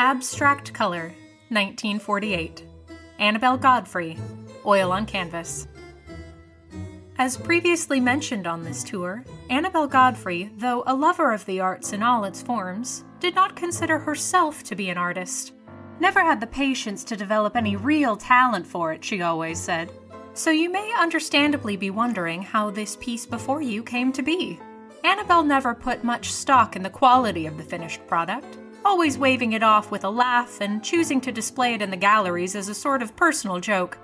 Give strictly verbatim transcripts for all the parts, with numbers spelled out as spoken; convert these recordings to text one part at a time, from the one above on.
Abstract Color, nineteen forty-eight. Annabelle Godfrey, Oil on Canvas. As previously mentioned on this tour, Annabelle Godfrey, though a lover of the arts in all its forms, did not consider herself to be an artist. Never had the patience to develop any real talent for it, she always said. So you may understandably be wondering how this piece before you came to be. Annabelle never put much stock in the quality of the finished product, always waving it off with a laugh and choosing to display it in the galleries as a sort of personal joke.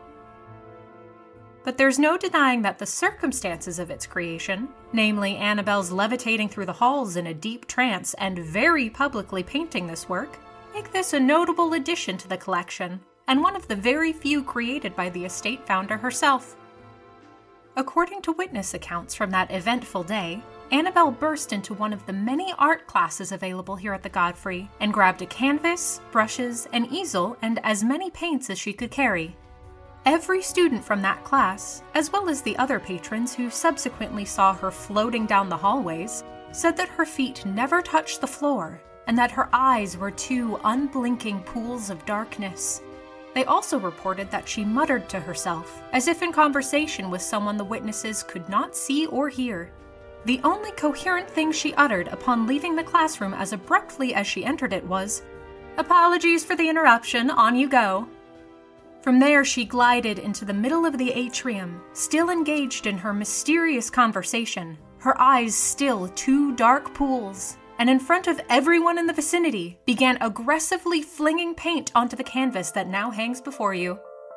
But there's no denying that the circumstances of its creation, namely Annabelle's levitating through the halls in a deep trance and very publicly painting this work, make this a notable addition to the collection, and one of the very few created by the estate founder herself. According to witness accounts from that eventful day, Annabelle burst into one of the many art classes available here at the Godfrey and grabbed a canvas, brushes, an easel, and as many paints as she could carry. Every student from that class, as well as the other patrons who subsequently saw her floating down the hallways, said that her feet never touched the floor and that her eyes were two unblinking pools of darkness. They also reported that she muttered to herself, as if in conversation with someone the witnesses could not see or hear. The only coherent thing she uttered upon leaving the classroom as abruptly as she entered it was, "Apologies for the interruption, on you go." From there she glided into the middle of the atrium, still engaged in her mysterious conversation, her eyes still two dark pools, and in front of everyone in the vicinity began aggressively flinging paint onto the canvas that now hangs before you.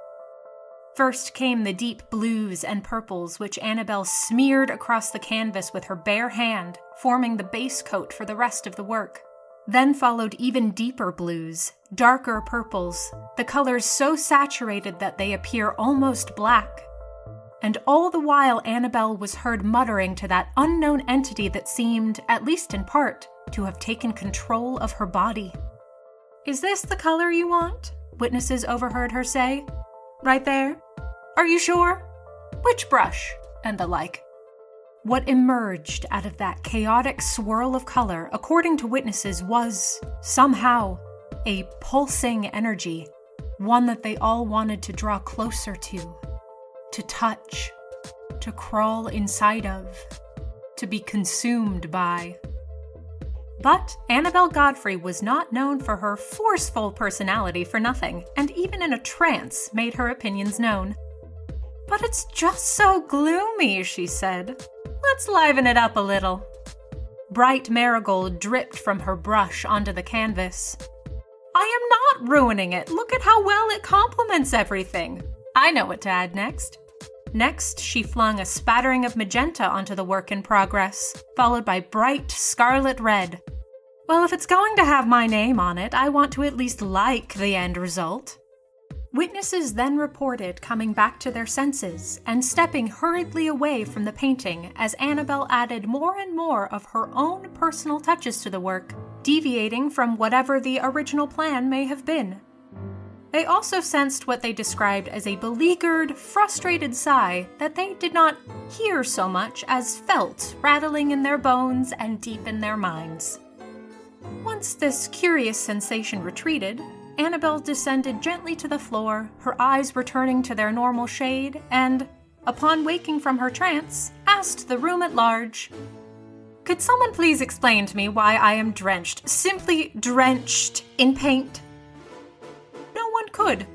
First came the deep blues and purples which Annabelle smeared across the canvas with her bare hand, forming the base coat for the rest of the work. Then followed even deeper blues, darker purples, the colors so saturated that they appear almost black. And all the while Annabelle was heard muttering to that unknown entity that seemed, at least in part, to have taken control of her body. "Is this the color you want?" witnesses overheard her say. "Right there? Are you sure? Which brush?" and the like. What emerged out of that chaotic swirl of color, according to witnesses, was, somehow, a pulsing energy, one that they all wanted to draw closer to, to touch, to crawl inside of, to be consumed by. But Annabelle Godfrey was not known for her forceful personality for nothing, and even in a trance made her opinions known. "But it's just so gloomy," she said. "Let's liven it up a little." Bright marigold dripped from her brush onto the canvas. "I am not ruining it. Look at how well it complements everything. I know what to add next." Next, she flung a spattering of magenta onto the work in progress, followed by bright scarlet red. "Well, if it's going to have my name on it, I want to at least like the end result." Witnesses then reported coming back to their senses and stepping hurriedly away from the painting as Annabelle added more and more of her own personal touches to the work, deviating from whatever the original plan may have been. They also sensed what they described as a beleaguered, frustrated sigh that they did not hear so much as felt rattling in their bones and deep in their minds. Once this curious sensation retreated, Annabelle descended gently to the floor, her eyes returning to their normal shade, and, upon waking from her trance, asked the room at large, "Could someone please explain to me why I am drenched, simply drenched, in paint?" No one could.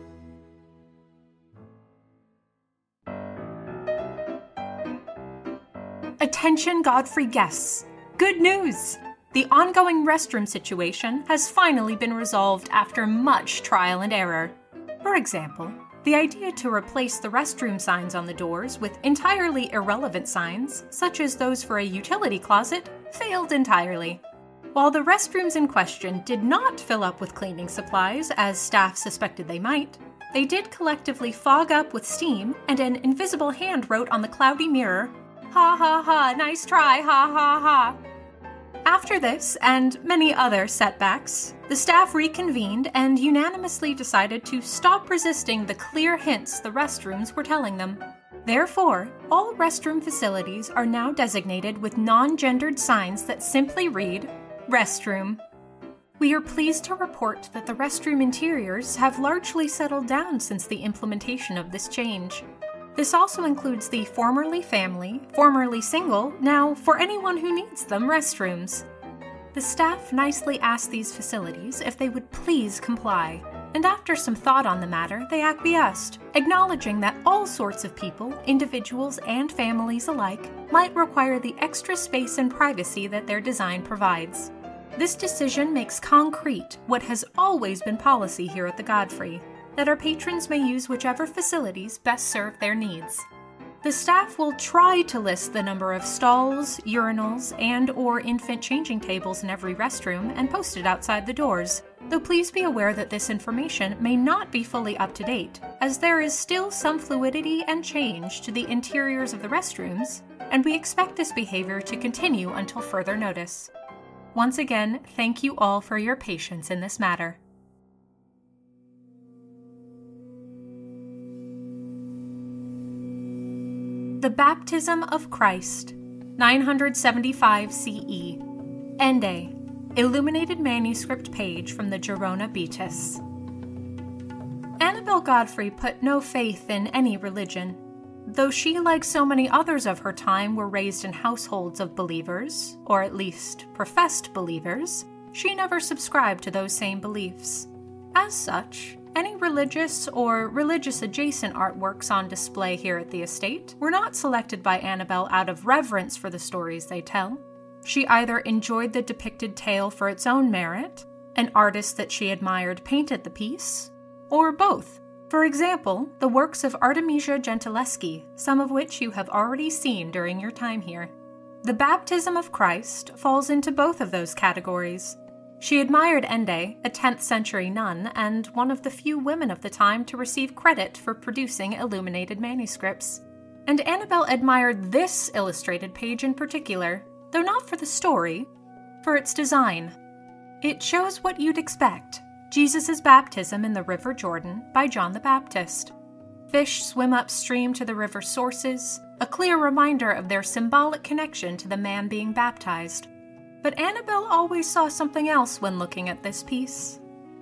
Attention Godfrey guests! Good news! The ongoing restroom situation has finally been resolved after much trial and error. For example, the idea to replace the restroom signs on the doors with entirely irrelevant signs, such as those for a utility closet, failed entirely. While the restrooms in question did not fill up with cleaning supplies, as staff suspected they might, they did collectively fog up with steam, and an invisible hand wrote on the cloudy mirror, "Ha ha ha, nice try, ha ha ha." After this, and many other setbacks, the staff reconvened and unanimously decided to stop resisting the clear hints the restrooms were telling them. Therefore, all restroom facilities are now designated with non-gendered signs that simply read, "Restroom." We are pleased to report that the restroom interiors have largely settled down since the implementation of this change. This also includes the formerly family, formerly single, now for anyone who needs them, restrooms. The staff nicely asked these facilities if they would please comply, and after some thought on the matter, they acquiesced, acknowledging that all sorts of people, individuals and families alike, might require the extra space and privacy that their design provides. This decision makes concrete what has always been policy here at the Godfrey, that our patrons may use whichever facilities best serve their needs. The staff will try to list the number of stalls, urinals, and or infant changing tables in every restroom and post it outside the doors, though please be aware that this information may not be fully up to date, as there is still some fluidity and change to the interiors of the restrooms, and we expect this behavior to continue until further notice. Once again, thank you all for your patience in this matter. The Baptism of Christ, nine seventy-five C E. Ende, illuminated manuscript page from the Girona Beatus. Annabel Godfrey put no faith in any religion. Though she, like so many others of her time, were raised in households of believers, or at least professed believers, she never subscribed to those same beliefs. As such, any religious or religious-adjacent artworks on display here at the estate were not selected by Annabel out of reverence for the stories they tell. She either enjoyed the depicted tale for its own merit, an artist that she admired painted the piece, or both. For example, the works of Artemisia Gentileschi, some of which you have already seen during your time here. The Baptism of Christ falls into both of those categories. She admired Ende, a tenth century nun, and one of the few women of the time to receive credit for producing illuminated manuscripts. And Annabel admired this illustrated page in particular, though not for the story, for its design. It shows what you'd expect: Jesus' baptism in the River Jordan by John the Baptist. Fish swim upstream to the river's sources, a clear reminder of their symbolic connection to the man being baptized. But Annabel always saw something else when looking at this piece.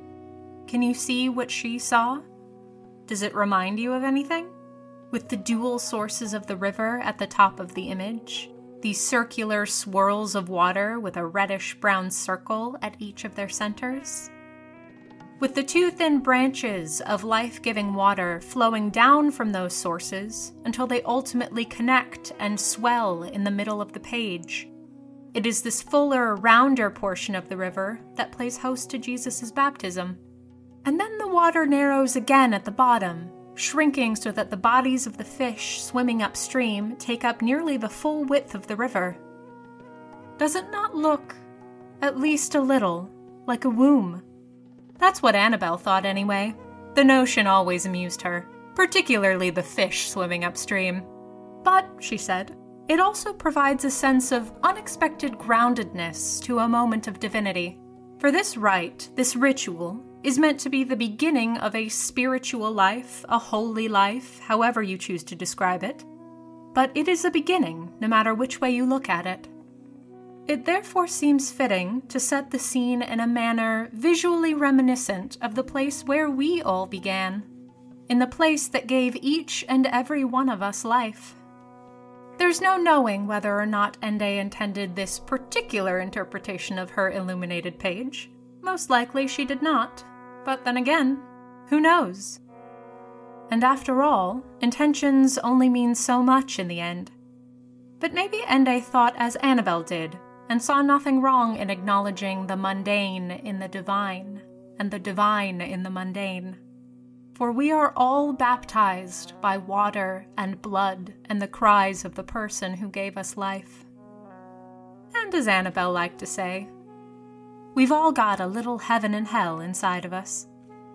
Can you see what she saw? Does it remind you of anything? With the dual sources of the river at the top of the image, these circular swirls of water with a reddish-brown circle at each of their centers? With the two thin branches of life-giving water flowing down from those sources until they ultimately connect and swell in the middle of the page. It is this fuller, rounder portion of the river that plays host to Jesus' baptism. And then the water narrows again at the bottom, shrinking so that the bodies of the fish swimming upstream take up nearly the full width of the river. Does it not look, at least a little, like a womb? That's what Annabel thought anyway. The notion always amused her, particularly the fish swimming upstream. But, she said, it also provides a sense of unexpected groundedness to a moment of divinity. For this rite, this ritual, is meant to be the beginning of a spiritual life, a holy life, however you choose to describe it. But it is a beginning, no matter which way you look at it. It therefore seems fitting to set the scene in a manner visually reminiscent of the place where we all began, in the place that gave each and every one of us life. There's no knowing whether or not Ende intended this particular interpretation of her illuminated page. Most likely she did not, but then again, who knows? And after all, intentions only mean so much in the end. But maybe Ende thought as Annabel did, and saw nothing wrong in acknowledging the mundane in the divine, and the divine in the mundane. For we are all baptized by water and blood and the cries of the person who gave us life. And as Annabel liked to say, we've all got a little heaven and hell inside of us.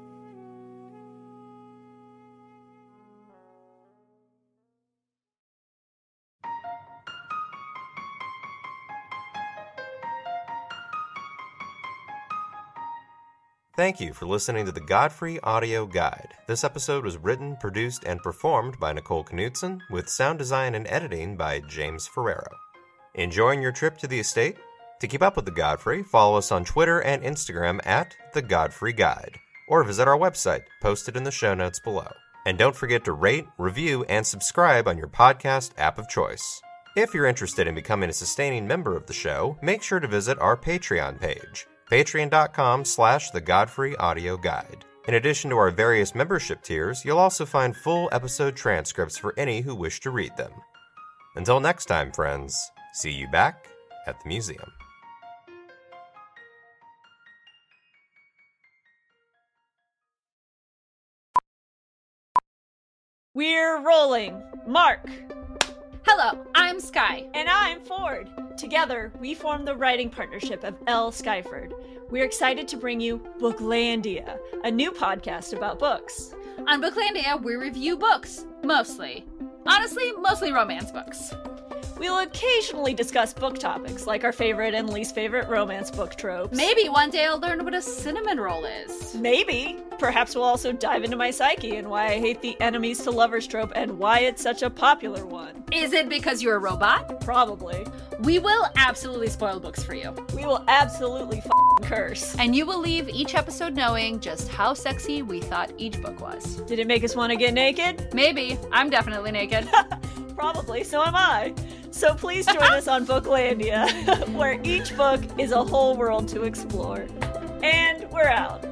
Thank you for listening to the Godfrey Audio Guide. This episode was written, produced, and performed by Nicole Knutson, with sound design and editing by James Ferrero. Enjoying your trip to the estate? To keep up with The Godfrey, follow us on Twitter and Instagram at The Godfrey Guide, or visit our website, posted in the show notes below. And don't forget to rate, review, and subscribe on your podcast app of choice. If you're interested in becoming a sustaining member of the show, make sure to visit our Patreon page, patreon.com slash The Godfrey Audio Guide. In addition to our various membership tiers, you'll also find full episode transcripts for any who wish to read them. Until next time, friends, see you back at the museum. We're rolling. Mark. Hello, I'm Sky. And I'm Ford. Together, we form the writing partnership of L. Skyford. We're excited to bring you Booklandia, a new podcast about books. On Booklandia, we review books. Mostly. Honestly, mostly romance books. We'll occasionally discuss book topics, like our favorite and least favorite romance book tropes. Maybe one day I'll learn what a cinnamon roll is. Maybe. Perhaps we'll also dive into my psyche and why I hate the enemies to lovers trope and why it's such a popular one. Is it because you're a robot? Probably. We will absolutely spoil books for you. We will absolutely f***ing curse. And you will leave each episode knowing just how sexy we thought each book was. Did it make us want to get naked? Maybe. I'm definitely naked. Probably, so am I. So please join us on Booklandia, where each book is a whole world to explore. And we're out.